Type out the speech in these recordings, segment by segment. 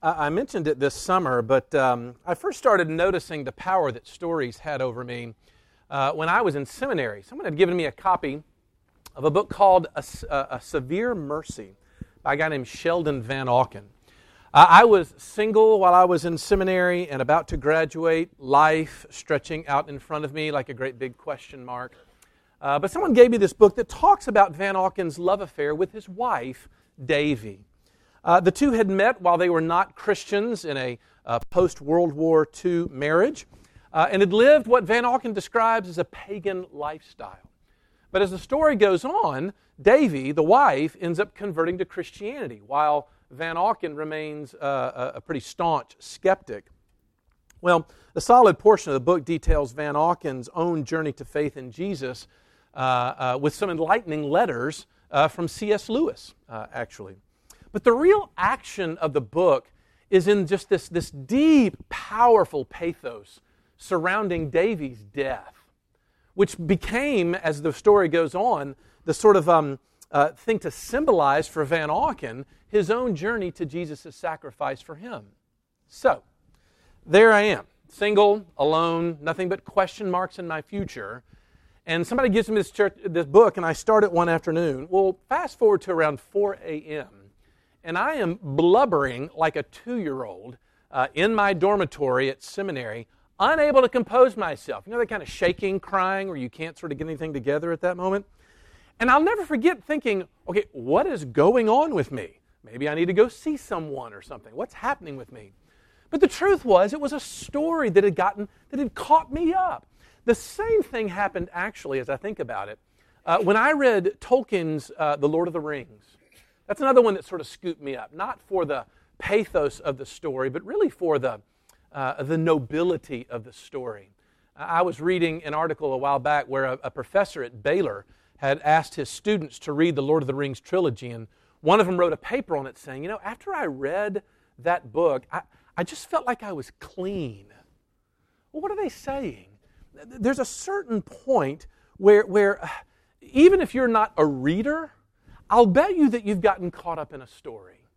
I mentioned it this summer, but I first started noticing the power that stories had over me when I was in seminary. Someone had given me a copy of a book called A Severe Mercy by a guy named Sheldon Van Auken. I was single while I was in seminary and about to graduate, life stretching out in front of me like a great big question mark. But someone gave me this book that talks about Van Auken's love affair with his wife, Davy. The two had met while they were not Christians in a post-World War II marriage and had lived what Van Auken describes as a pagan lifestyle. But as the story goes on, Davy, the wife, ends up converting to Christianity while Van Auken remains a pretty staunch skeptic. Well, a solid portion of the book details Van Auken's own journey to faith in Jesus with some enlightening letters from C.S. Lewis, actually. But the real action of the book is in just this deep, powerful pathos surrounding Davy's death, which became, as the story goes on, the sort of thing to symbolize for Van Auken his own journey to Jesus' sacrifice for him. So, there I am, single, alone, nothing but question marks in my future, and somebody gives me this book, and I start it one afternoon. Well, fast forward to around 4 a.m., and I am blubbering like a 2-year-old in my dormitory at seminary, unable to compose myself. You know that kind of shaking, crying, where you can't sort of get anything together at that moment? And I'll never forget thinking, okay, what is going on with me? Maybe I need to go see someone or something. What's happening with me? But the truth was, it was a story that had caught me up. The same thing happened, actually, as I think about it, when I read Tolkien's The Lord of the Rings. That's another one that sort of scooped me up, not for the pathos of the story, but really for the nobility of the story. I was reading an article a while back where a professor at Baylor had asked his students to read the Lord of the Rings trilogy, and one of them wrote a paper on it saying, after I read that book, I just felt like I was clean. Well, what are they saying? There's a certain point where even if you're not a reader, I'll bet you that you've gotten caught up in a story.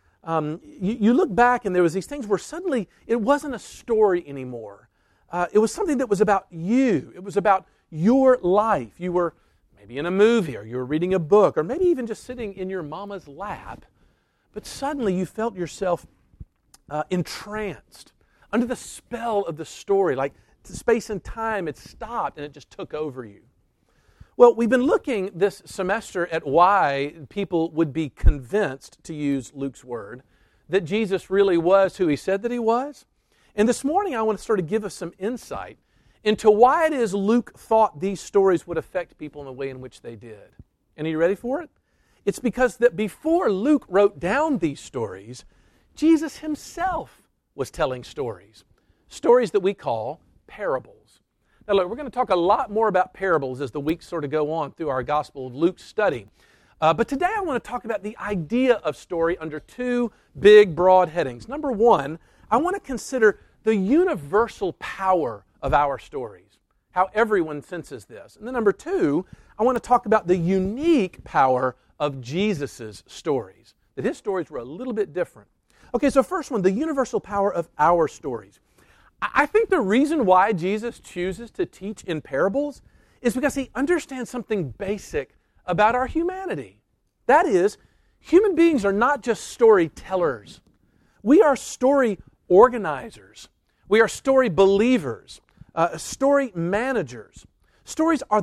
You look back and there was these things where suddenly it wasn't a story anymore. It was something that was about you. It was about your life. You were maybe in a movie, or you were reading a book, or maybe even just sitting in your mama's lap, but suddenly you felt yourself entranced under the spell of the story, like space and time had stopped and it just took over you. Well, we've been looking this semester at why people would be convinced, to use Luke's word, that Jesus really was who he said that he was. And this morning I want to sort of give us some insight into why it is Luke thought these stories would affect people in the way in which they did. And are you ready for it? It's because that before Luke wrote down these stories, Jesus himself was telling stories that we call parables. Now look, we're going to talk a lot more about parables as the weeks sort of go on through our Gospel of Luke study. But today I want to talk about the idea of story under two big, broad headings. Number one, I want to consider the universal power of our stories, how everyone senses this. And then number two, I want to talk about the unique power of Jesus' stories, that his stories were a little bit different. Okay, so first one, the universal power of our stories. I think the reason why Jesus chooses to teach in parables is because he understands something basic about our humanity. That is, human beings are not just storytellers. We are story organizers. We are story believers, story managers. Stories are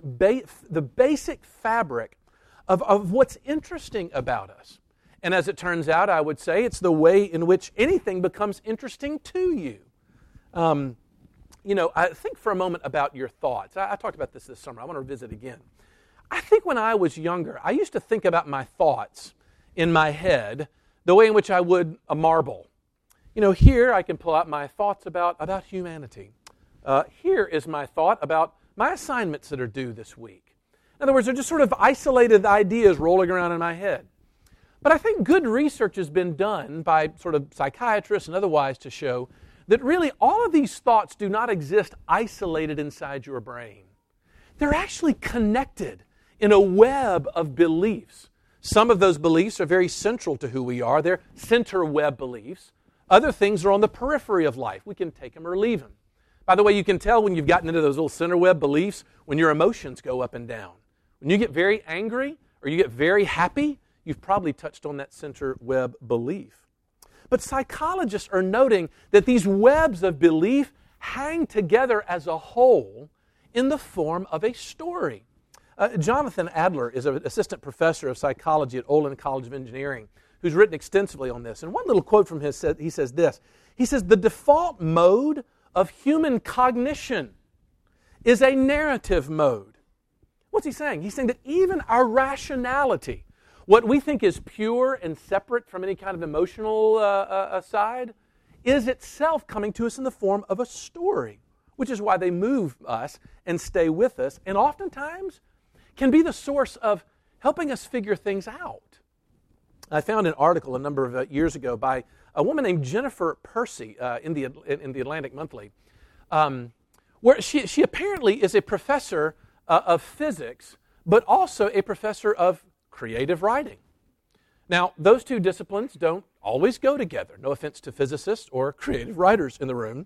the basic fabric of what's interesting about us. And as it turns out, I would say it's the way in which anything becomes interesting to you. I think for a moment about your thoughts. I talked about this summer. I want to revisit again. I think when I was younger, I used to think about my thoughts in my head the way in which I would a marble. Here I can pull out my thoughts about humanity. Here is my thought about my assignments that are due this week. In other words, they're just sort of isolated ideas rolling around in my head. But I think good research has been done by sort of psychiatrists and otherwise to show that really all of these thoughts do not exist isolated inside your brain. They're actually connected in a web of beliefs. Some of those beliefs are very central to who we are. They're center web beliefs. Other things are on the periphery of life. We can take them or leave them. By the way, you can tell when you've gotten into those little center web beliefs when your emotions go up and down. When you get very angry or you get very happy, you've probably touched on that center web belief. But psychologists are noting that these webs of belief hang together as a whole in the form of a story. Jonathan Adler is an assistant professor of psychology at Olin College of Engineering who's written extensively on this. And one little quote from his, he says this. He says, the default mode of human cognition is a narrative mode. What's he saying? He's saying that even our rationality, what we think is pure and separate from any kind of emotional side, is itself coming to us in the form of a story, which is why they move us and stay with us, and oftentimes can be the source of helping us figure things out. I found an article a number of years ago by a woman named Jennifer Percy in the Atlantic Monthly, where she apparently is a professor of physics, but also a professor of creative writing. Now, those two disciplines don't always go together. No offense to physicists or creative writers in the room.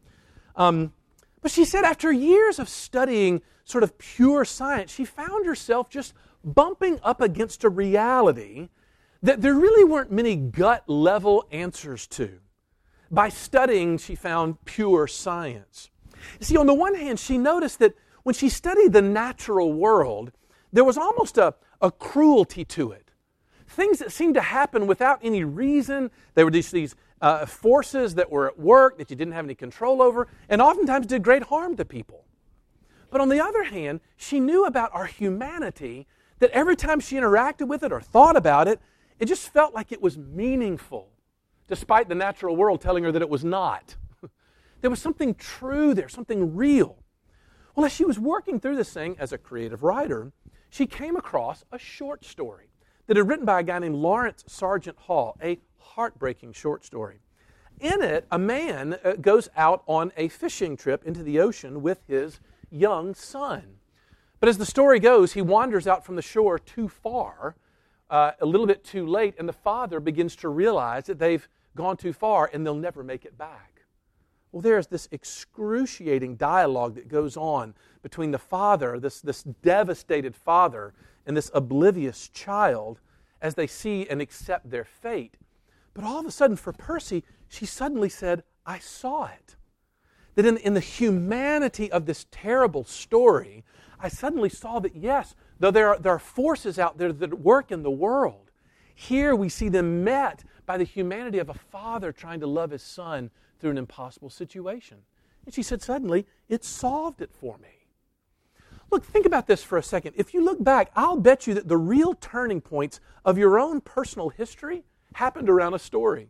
But she said after years of studying sort of pure science, she found herself just bumping up against a reality that there really weren't many gut-level answers to. By studying, she found pure science. You see, on the one hand, she noticed that when she studied the natural world, there was almost a cruelty to it. Things that seemed to happen without any reason. There were these forces that were at work that you didn't have any control over, and oftentimes did great harm to people. But on the other hand, she knew about our humanity, that every time she interacted with it or thought about it, it just felt like it was meaningful, despite the natural world telling her that it was not. There was something true there, something real. Well, as she was working through this thing as a creative writer, she came across a short story that had written by a guy named Lawrence Sargent Hall, a heartbreaking short story. In it, a man goes out on a fishing trip into the ocean with his young son. But as the story goes, he wanders out from the shore too far, a little bit too late, and the father begins to realize that they've gone too far and they'll never make it back. Well, there's this excruciating dialogue that goes on between the father, this devastated father, and this oblivious child as they see and accept their fate. But all of a sudden, for Percy, she suddenly said, I saw it. That in the humanity of this terrible story, I suddenly saw that, yes, though there are forces out there that work in the world, here we see them met by the humanity of a father trying to love his son through an impossible situation. And she said, suddenly, it solved it for me. Look, think about this for a second. If you look back, I'll bet you that the real turning points of your own personal history happened around a story.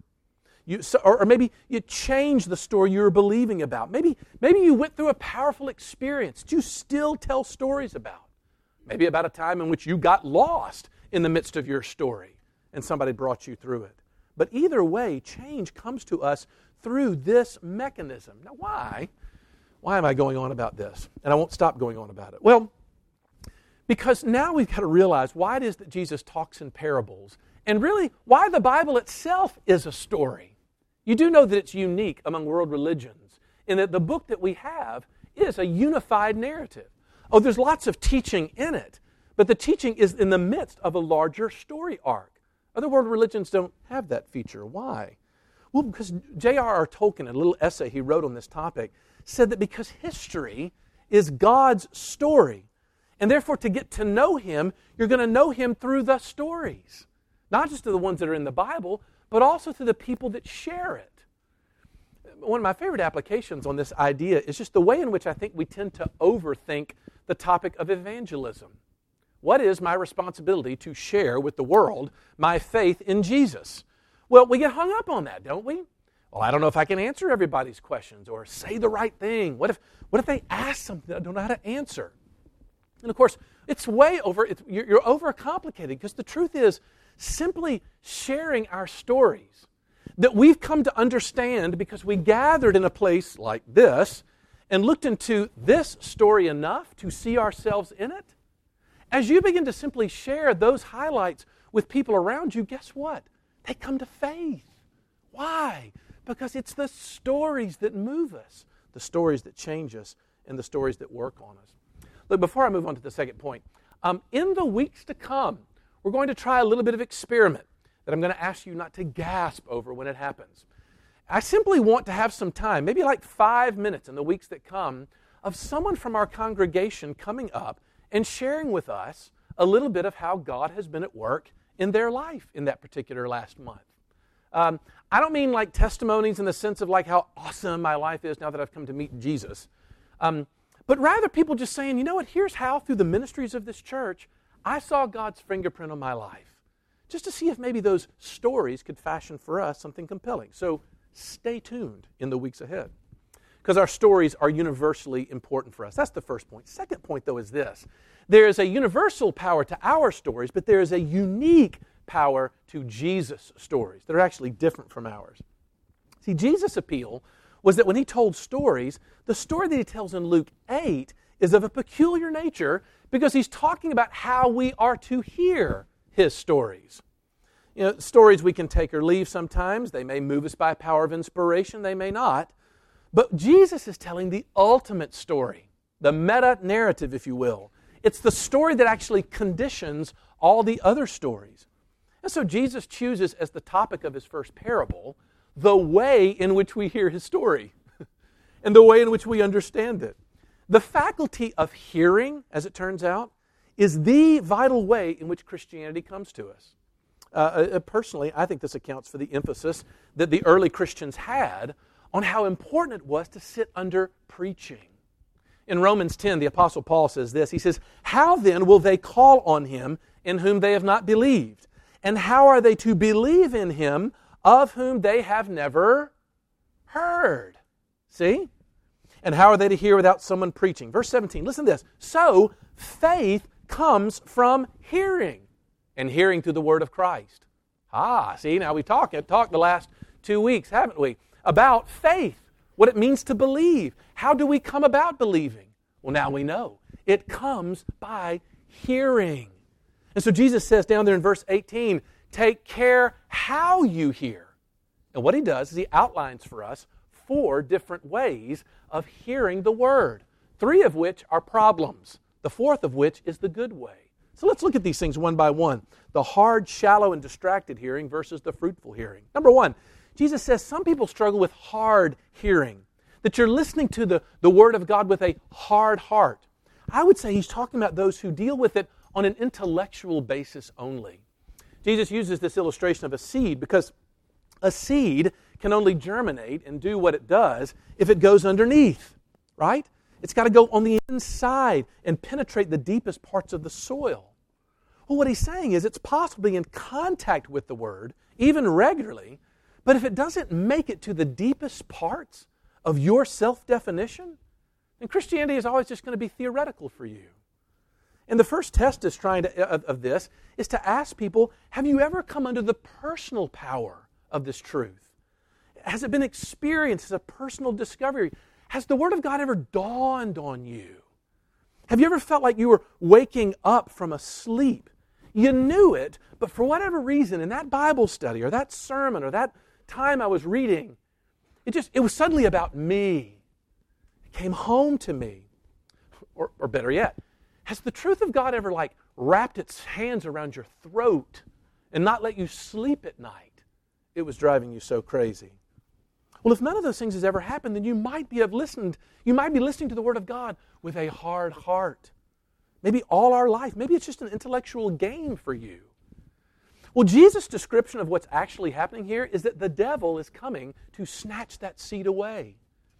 Or maybe you changed the story you were believing about. Maybe you went through a powerful experience that you still tell stories about. Maybe about a time in which you got lost in the midst of your story and somebody brought you through it. But either way, change comes to us through this mechanism. Now, why? Why am I going on about this? And I won't stop going on about it. Well, because now we've got to realize why it is that Jesus talks in parables, and really why the Bible itself is a story. You do know that it's unique among world religions, in that the book that we have is a unified narrative. Oh, there's lots of teaching in it, but the teaching is in the midst of a larger story arc. Other world religions don't have that feature. Why? Well, because J.R.R. Tolkien, in a little essay he wrote on this topic, said that because history is God's story, and therefore to get to know Him, you're going to know Him through the stories. Not just through the ones that are in the Bible, but also through the people that share it. One of my favorite applications on this idea is just the way in which I think we tend to overthink the topic of evangelism. What is my responsibility to share with the world my faith in Jesus? Well, we get hung up on that, don't we? Well, I don't know if I can answer everybody's questions or say the right thing. What if they ask something that I don't know how to answer? And of course, it's way over, you're overcomplicated, because the truth is, simply sharing our stories that we've come to understand because we gathered in a place like this and looked into this story enough to see ourselves in it. As you begin to simply share those highlights with people around you, guess what? They come to faith. Why? Because it's the stories that move us, the stories that change us, and the stories that work on us. Look, before I move on to the second point, in the weeks to come, we're going to try a little bit of experiment that I'm going to ask you not to gasp over when it happens. I simply want to have some time, maybe like 5 minutes in the weeks that come, of someone from our congregation coming up and sharing with us a little bit of how God has been at work in their life in that particular last month. I don't mean like testimonies in the sense of like how awesome my life is now that I've come to meet Jesus, but rather people just saying, you know what, here's how through the ministries of this church I saw God's fingerprint on my life. Just to see if maybe those stories could fashion for us something compelling. So stay tuned in the weeks ahead, because our stories are universally important for us. That's the first point. Second point, though, is this. There is a universal power to our stories, but there is a unique power to Jesus' stories that are actually different from ours. See, Jesus' appeal was that when he told stories, the story that he tells in Luke 8 is of a peculiar nature because he's talking about how we are to hear his stories. You know, stories we can take or leave sometimes. They may move us by power of inspiration. They may not. But Jesus is telling the ultimate story, the meta-narrative, if you will. It's the story that actually conditions all the other stories. And so Jesus chooses as the topic of his first parable the way in which we hear his story and the way in which we understand it. The faculty of hearing, as it turns out, is the vital way in which Christianity comes to us. Personally, I think this accounts for the emphasis that the early Christians had on how important it was to sit under preaching. In Romans 10, the Apostle Paul says this. He says, "How then will they call on him in whom they have not believed? And how are they to believe in him of whom they have never heard?" See? And how are they to hear without someone preaching? Verse 17, listen to this. "So faith comes from hearing, and hearing through the word of Christ." See, now we talked the last 2 weeks, haven't we, about faith, what it means to believe. How do we come about believing? Well, now we know. It comes by hearing. And so Jesus says down there in verse 18, take care how you hear. And what he does is he outlines for us 4 different ways of hearing the word, 3 of which are problems, the 4th of which is the good way. So let's look at these things one by one. The hard, shallow, and distracted hearing versus the fruitful hearing. Number 1, Jesus says some people struggle with hard hearing, that you're listening to the Word of God with a hard heart. I would say he's talking about those who deal with it on an intellectual basis only. Jesus uses this illustration of a seed because a seed can only germinate and do what it does if it goes underneath, right? It's got to go on the inside and penetrate the deepest parts of the soil. Well, what he's saying is it's possible to be in contact with the Word, even regularly, but if it doesn't make it to the deepest parts of your self-definition, then Christianity is always just going to be theoretical for you. And the first test of this is to ask people, have you ever come under the personal power of this truth? Has it been experienced as a personal discovery? Has the Word of God ever dawned on you? Have you ever felt like you were waking up from a sleep? You knew it, but for whatever reason, in that Bible study or that sermon or that time I was reading, it was suddenly about me. It came home to me. Or better yet, has the truth of God ever wrapped its hands around your throat and not let you sleep at night? It was driving you so crazy. Well, if none of those things has ever happened, then you might be listening to the Word of God with a hard heart. Maybe all our life. Maybe it's just an intellectual game for you. Well, Jesus' description of what's actually happening here is that the devil is coming to snatch that seed away.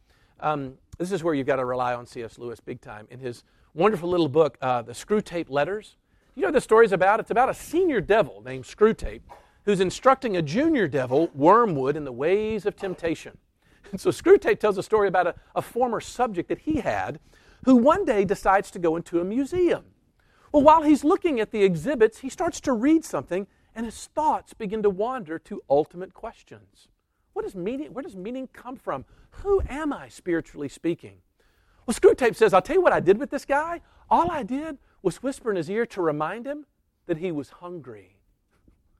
This is where you've got to rely on C.S. Lewis big time. In his wonderful little book, The Screwtape Letters, you know what the story's about? It's about a senior devil named Screwtape who's instructing a junior devil, Wormwood, in the ways of temptation. And so Screwtape tells a story about a former subject that he had who one day decides to go into a museum. Well, while he's looking at the exhibits, he starts to read something, and his thoughts begin to wander to ultimate questions. Where does meaning come from? Who am I, spiritually speaking? Well, Screwtape says, I'll tell you what I did with this guy. All I did was whisper in his ear to remind him that he was hungry.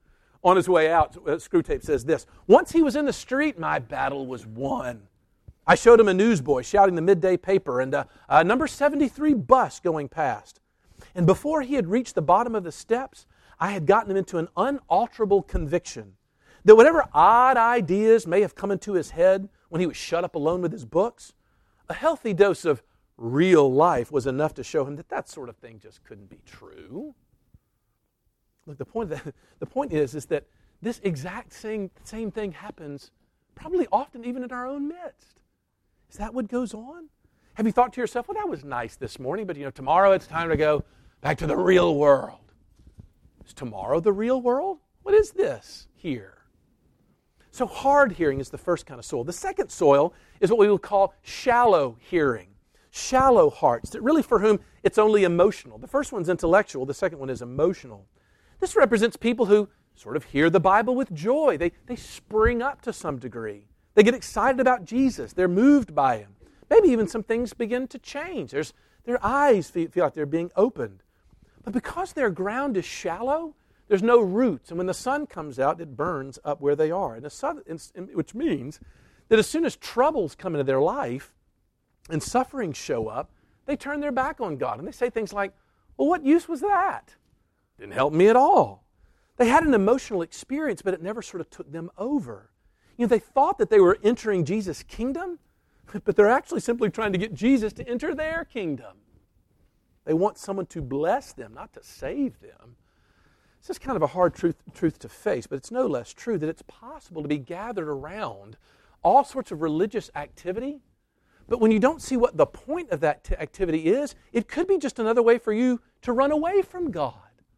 On his way out, Screwtape says this, "Once he was in the street, my battle was won. I showed him a newsboy shouting the midday paper and a number 73 bus going past. And before he had reached the bottom of the steps, I had gotten him into an unalterable conviction that whatever odd ideas may have come into his head when he was shut up alone with his books, a healthy dose of real life was enough to show him that that sort of thing just couldn't be true." Look, the point is that this exact same thing happens probably often even in our own midst. Is that what goes on? Have you thought to yourself, well, that was nice this morning, but tomorrow it's time to go back to the real world. Is tomorrow the real world? What is this here? So hard hearing is the first kind of soil. The second soil is what we would call shallow hearing. Shallow hearts, that really for whom it's only emotional. The first one's intellectual, the second one is emotional. This represents people who sort of hear the Bible with joy. They spring up to some degree. They get excited about Jesus. They're moved by Him. Maybe even some things begin to change. Their eyes feel like they're being opened. But because their ground is shallow, there's no roots. And when the sun comes out, it burns up where they are. Which means that as soon as troubles come into their life and sufferings show up, they turn their back on God. And they say things like, well, what use was that? Didn't help me at all. They had an emotional experience, but it never sort of took them over. They thought that they were entering Jesus' kingdom, but they're actually simply trying to get Jesus to enter their kingdom. They want someone to bless them, not to save them. It's just kind of a hard truth to face, but it's no less true that it's possible to be gathered around all sorts of religious activity, but when you don't see what the point of that activity is, it could be just another way for you to run away from God.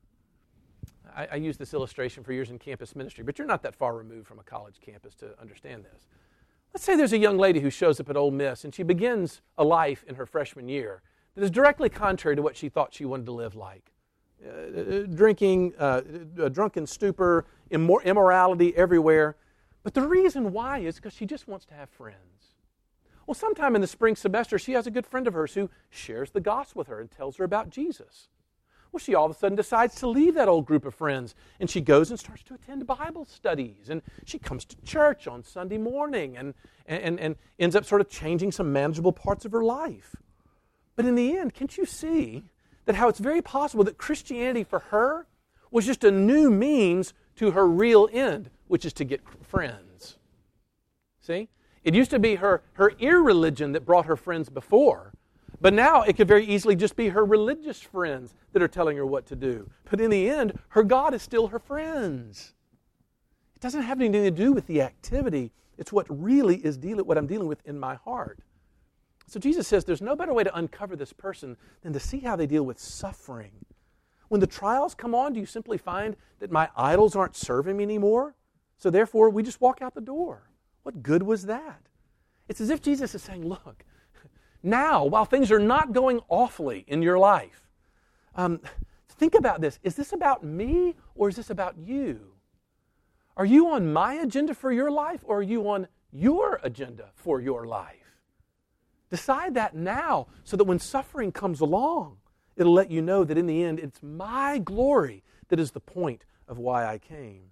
I used this illustration for years in campus ministry, but you're not that far removed from a college campus to understand this. Let's say there's a young lady who shows up at Ole Miss, and she begins a life in her freshman year that is directly contrary to what she thought she wanted to live like. Drinking, a drunken stupor, immorality everywhere. But the reason why is because she just wants to have friends. Well, sometime in the spring semester, she has a good friend of hers who shares the gospel with her and tells her about Jesus. Well, she all of a sudden decides to leave that old group of friends, and she goes and starts to attend Bible studies, and she comes to church on Sunday morning and ends up sort of changing some manageable parts of her life. But in the end, can't you see that how it's very possible that Christianity for her was just a new means to her real end, which is to get friends? See? It used to be her irreligion that brought her friends before, but now it could very easily just be her religious friends that are telling her what to do. But in the end, her God is still her friends. It doesn't have anything to do with the activity. It's what really is what I'm dealing with in my heart. So Jesus says there's no better way to uncover this person than to see how they deal with suffering. When the trials come on, do you simply find that my idols aren't serving me anymore? So therefore, we just walk out the door. What good was that? It's as if Jesus is saying, look, now, while things are not going awfully in your life, think about this. Is this about me or is this about you? Are you on my agenda for your life or are you on your agenda for your life? Decide that now so that when suffering comes along, it'll let you know that in the end, it's my glory that is the point of why I came.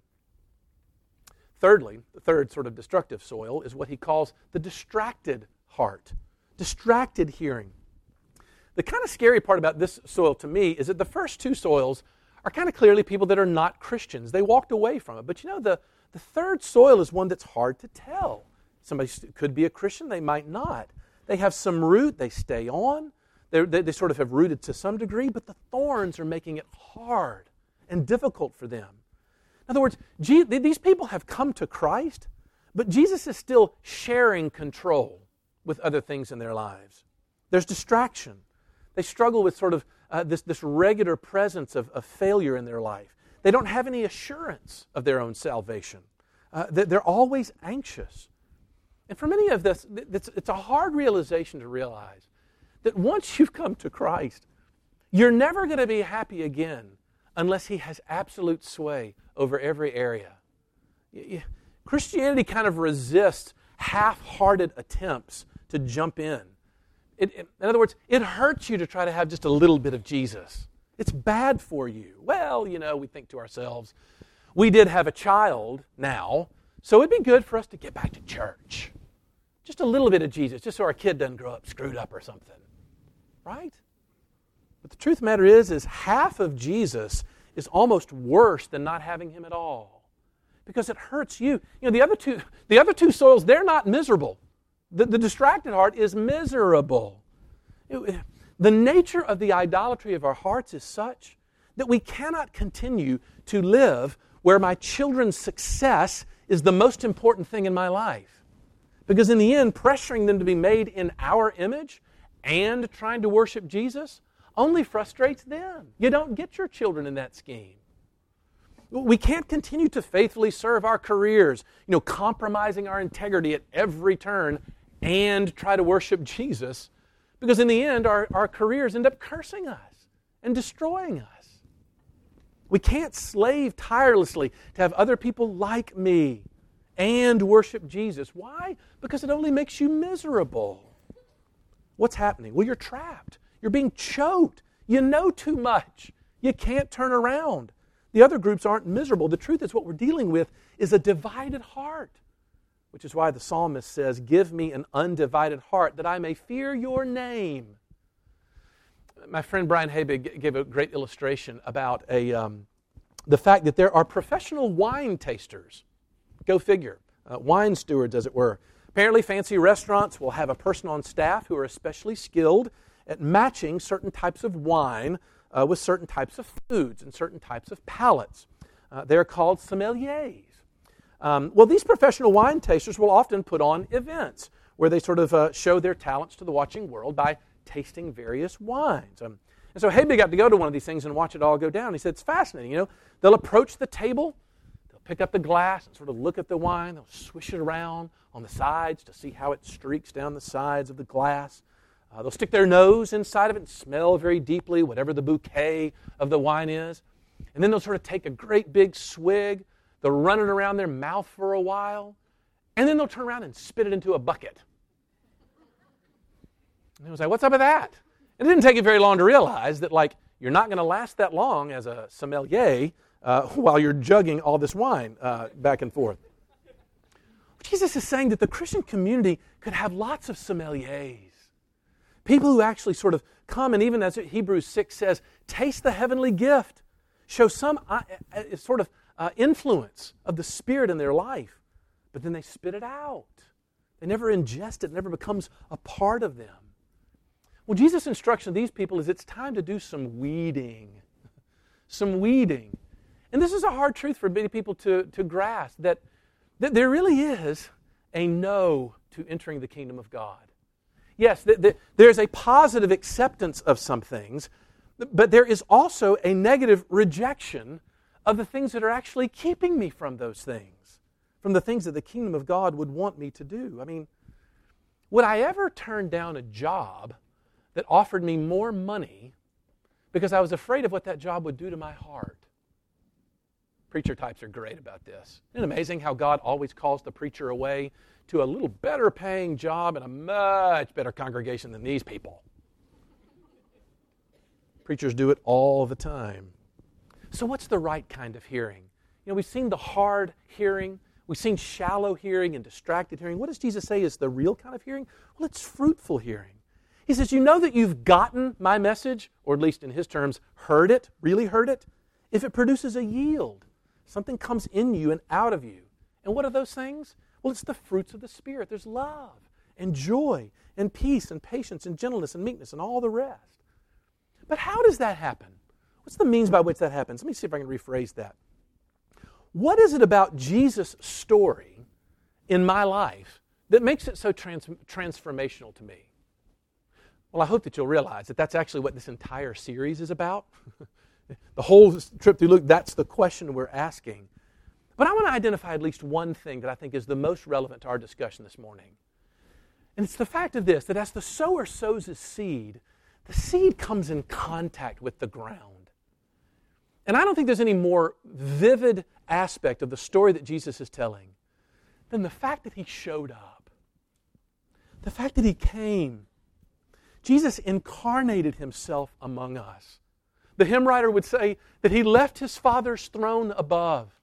Thirdly, the third sort of destructive soil is what he calls the distracted heart. Distracted hearing. The kind of scary part about this soil to me is that the first two soils are kind of clearly people that are not Christians. They walked away from it. But the third soil is one that's hard to tell. Somebody could be a Christian, they might not. They have some root, they stay on. They sort of have rooted to some degree, but the thorns are making it hard and difficult for them. In other words, these people have come to Christ, but Jesus is still sharing control with other things in their lives. There's distraction. They struggle with sort of this regular presence of failure in their life. They don't have any assurance of their own salvation. They're always anxious. And for many of this, it's a hard realization to realize that once you've come to Christ, you're never going to be happy again unless He has absolute sway over every area. Christianity kind of resists half-hearted attempts to jump in. In other words, it hurts you to try to have just a little bit of Jesus. It's bad for you. Well, we think to ourselves, We did have a child now, so it'd be good for us to get back to church. Just a little bit of Jesus, just so our kid doesn't grow up screwed up or something. Right? But the truth of the matter is half of Jesus is almost worse than not having him at all. Because it hurts you. You know, the other two soils, they're not miserable. The distracted heart is miserable. The nature of the idolatry of our hearts is such that we cannot continue to live where my children's success is the most important thing in my life. Because in the end, pressuring them to be made in our image and trying to worship Jesus only frustrates them. You don't get your children in that scheme. We can't continue to faithfully serve our careers, compromising our integrity at every turn and try to worship Jesus, because in the end, our careers end up cursing us and destroying us. We can't slave tirelessly to have other people like me and worship Jesus. Why? Because it only makes you miserable. What's happening? Well, you're trapped. You're being choked. You know too much. You can't turn around. The other groups aren't miserable. The truth is what we're dealing with is a divided heart, which is why the psalmist says, "Give me an undivided heart that I may fear your name." My friend Brian Habig gave a great illustration about the fact that there are professional wine tasters. Go figure. Wine stewards, as it were. Apparently, fancy restaurants will have a person on staff who are especially skilled at matching certain types of wine with certain types of foods and certain types of palates. They're called sommeliers. Well, these professional wine tasters will often put on events where they sort of show their talents to the watching world by tasting various wines. And so Habig got to go to one of these things and watch it all go down. He said, it's fascinating. They'll approach the table, they'll pick up the glass and sort of look at the wine, they'll swish it around on the sides to see how it streaks down the sides of the glass. They'll stick their nose inside of it and smell very deeply whatever the bouquet of the wine is. And then they'll sort of take a great big swig, they'll run it around their mouth for a while, and then they'll turn around and spit it into a bucket. And he was like, what's up with that? And it didn't take you very long to realize that, you're not going to last that long as a sommelier while you're jugging all this wine back and forth. Jesus is saying that the Christian community could have lots of sommeliers. People who actually sort of come and, even as Hebrews 6 says, taste the heavenly gift. Show some sort of influence of the Spirit in their life. But then they spit it out. They never ingest it. It never becomes a part of them. Well, Jesus' instruction to these people is it's time to do some weeding. Some weeding. And this is a hard truth for many people to grasp, that there really is a no to entering the kingdom of God. Yes, there's a positive acceptance of some things, but there is also a negative rejection of the things that are actually keeping me from those things, from the things that the kingdom of God would want me to do. I mean, would I ever turn down a job that offered me more money because I was afraid of what that job would do to my heart? Preacher types are great about this. Isn't it amazing how God always calls the preacher away to a little better paying job and a much better congregation than these people? Preachers do it all the time. So what's the right kind of hearing? We've seen the hard hearing. We've seen shallow hearing and distracted hearing. What does Jesus say is the real kind of hearing? Well, it's fruitful hearing. He says, you know that you've gotten my message, or at least in his terms, heard it, really heard it, if it produces a yield. Something comes in you and out of you. And what are those things? Well, it's the fruits of the Spirit. There's love and joy and peace and patience and gentleness and meekness and all the rest. But how does that happen? What's the means by which that happens? Let me see if I can rephrase that. What is it about Jesus' story in my life that makes it so transformational to me? Well, I hope that you'll realize that that's actually what this entire series is about. The whole trip through Luke, that's the question we're asking. But I want to identify at least one thing that I think is the most relevant to our discussion this morning. And it's the fact of this, that as the sower sows his seed, the seed comes in contact with the ground. And I don't think there's any more vivid aspect of the story that Jesus is telling than the fact that he showed up. The fact that he came. Jesus incarnated himself among us. The hymn writer would say that he left his Father's throne above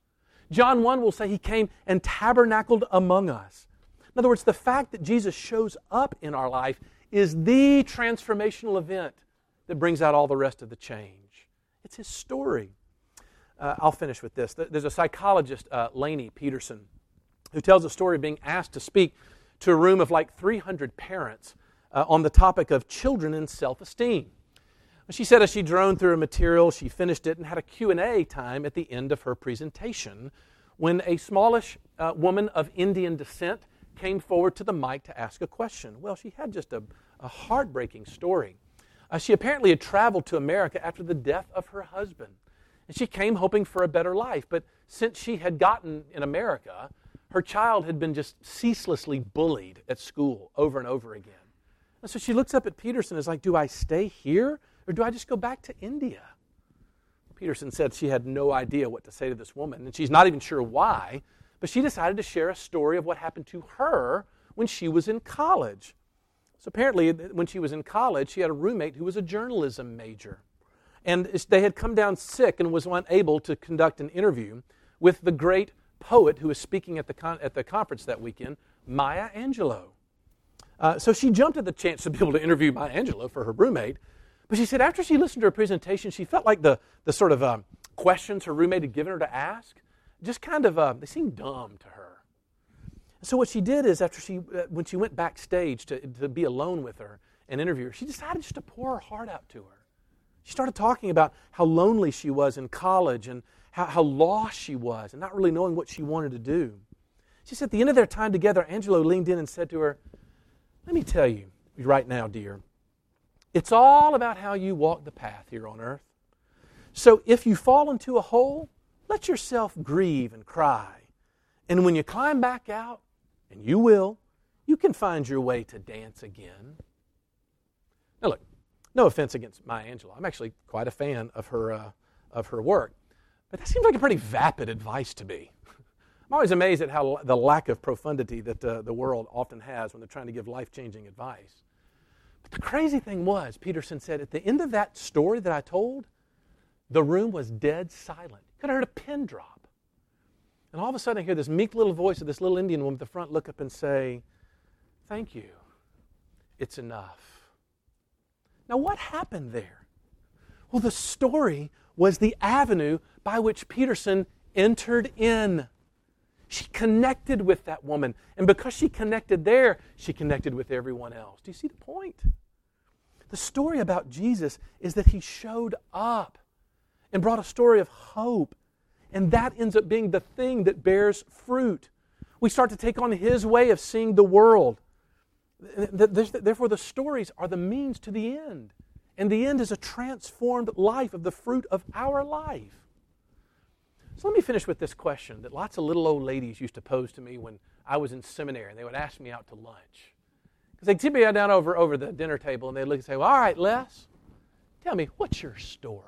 John 1 will say He came and tabernacled among us. In other words, the fact that Jesus shows up in our life is the transformational event that brings out all the rest of the change. It's His story. I'll finish with this. There's a psychologist, Lainey Peterson, who tells a story of being asked to speak to a room of like 300 parents on the topic of children and self-esteem. She said as she droned through her material, she finished it and had a Q&A time at the end of her presentation when a smallish woman of Indian descent came forward to the mic to ask a question. Well, she had just a heartbreaking story. She apparently had traveled to America after the death of her husband. And she came hoping for a better life. But since she had gotten in America, her child had been just ceaselessly bullied at school over and over again. And so she looks up at Peterson and is like, do I stay here or do I just go back to India? Peterson said she had no idea what to say to this woman, and she's not even sure why, but she decided to share a story of what happened to her when she was in college. So apparently, when she was in college, she had a roommate who was a journalism major. And they had come down sick and was unable to conduct an interview with the great poet who was speaking at the conference that weekend, Maya Angelou. So she jumped at the chance to be able to interview Maya Angelou for her roommate. But she said after she listened to her presentation, she felt like the sort of questions her roommate had given her to ask just kind of, they seemed dumb to her. So what she did is when she went backstage to be alone with her and interview her, she decided just to pour her heart out to her. She started talking about how lonely she was in college and how lost she was and not really knowing what she wanted to do. She said at the end of their time together, Angelou leaned in and said to her, let me tell you right now, dear, it's all about how you walk the path here on earth. So if you fall into a hole, let yourself grieve and cry. And when you climb back out, and you will, you can find your way to dance again. Now look, no offense against Maya Angelou. I'm actually quite a fan of her work. But that seems like a pretty vapid advice to me. I'm always amazed at how the lack of profundity that the world often has when they're trying to give life-changing advice. But the crazy thing was, Peterson said, at the end of that story that I told, the room was dead silent. You could have heard a pin drop. And all of a sudden I hear this meek little voice of this little Indian woman at the front look up and say, thank you. It's enough. Now what happened there? Well, the story was the avenue by which Peterson entered in. She connected with that woman. And because she connected there, she connected with everyone else. Do you see the point? The story about Jesus is that He showed up and brought a story of hope. And that ends up being the thing that bears fruit. We start to take on His way of seeing the world. Therefore, the stories are the means to the end. And the end is a transformed life of the fruit of our life. So let me finish with this question that lots of little old ladies used to pose to me when I was in seminary, and they would ask me out to lunch. Because they'd sit me down over the dinner table, and they'd look and say, well, all right, Les, tell me, what's your story?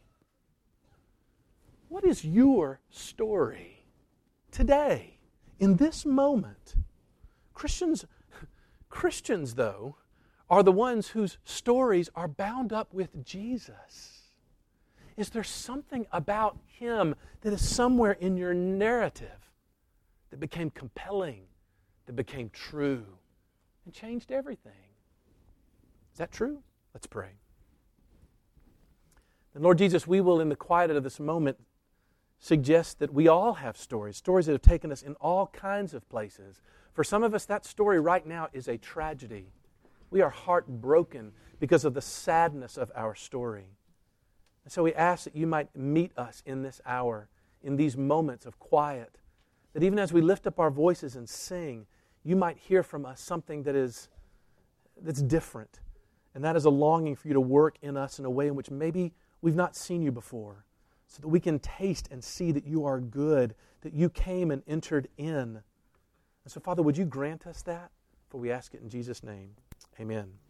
What is your story today, in this moment? Christians, though, are the ones whose stories are bound up with Jesus. Is there something about Him that is somewhere in your narrative that became compelling, that became true, and changed everything? Is that true? Let's pray. And Lord Jesus, we will, in the quiet of this moment, suggest that we all have stories that have taken us in all kinds of places. For some of us, that story right now is a tragedy. We are heartbroken because of the sadness of our story. And so we ask that You might meet us in this hour, in these moments of quiet, that even as we lift up our voices and sing, You might hear from us something that's different. And that is a longing for You to work in us in a way in which maybe we've not seen You before, so that we can taste and see that You are good, that You came and entered in. And so, Father, would You grant us that? For we ask it in Jesus' name. Amen.